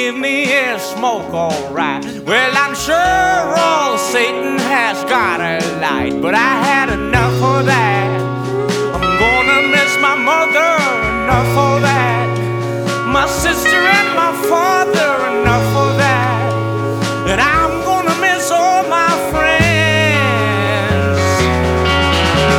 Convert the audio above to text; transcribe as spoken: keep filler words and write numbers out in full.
give me a smoke, alright. Well, I'm sure old Satan has got a light, but I had enough of that.